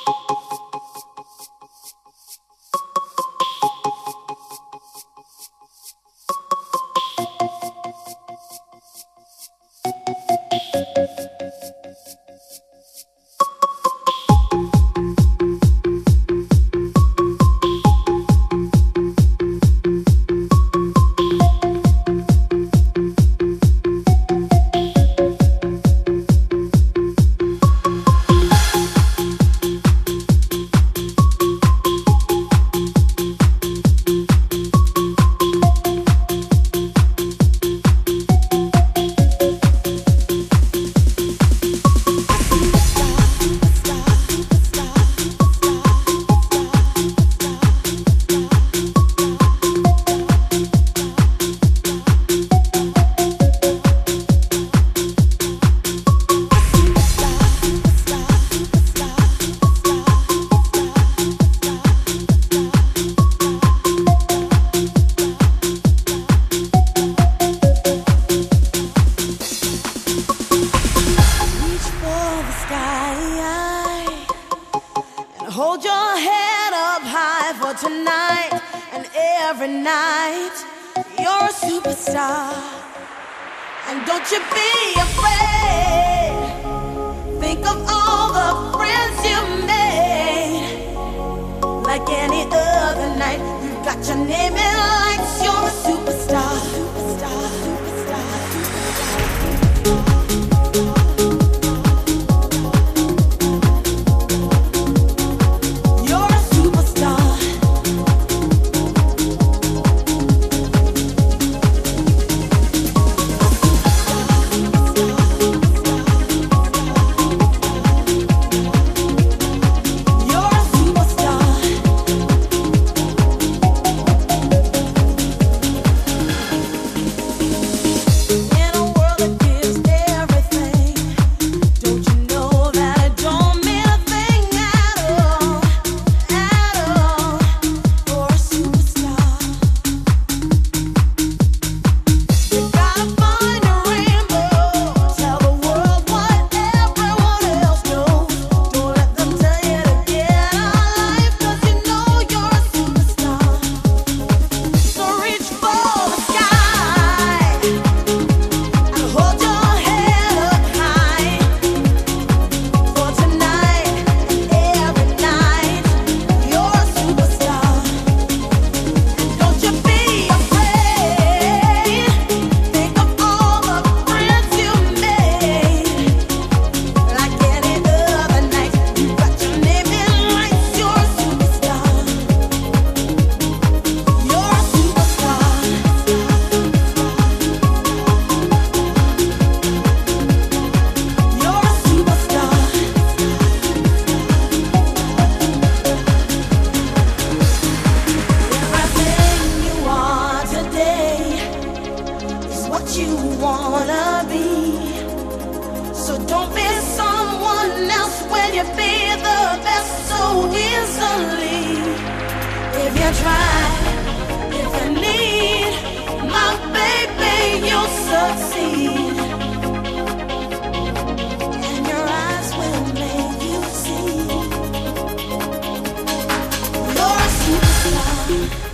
Hold your head up high for tonight and every night. You're a superstar, and don't you be afraid. Think of all the friends you made. Like any other night, you've got your name in lights. You're a superstar, superstar, superstar, superstar. You wanna be, so don't be someone else when you be the best so easily. If you try, if you need, my baby, you'll succeed, and your eyes will make you see you're a superstar.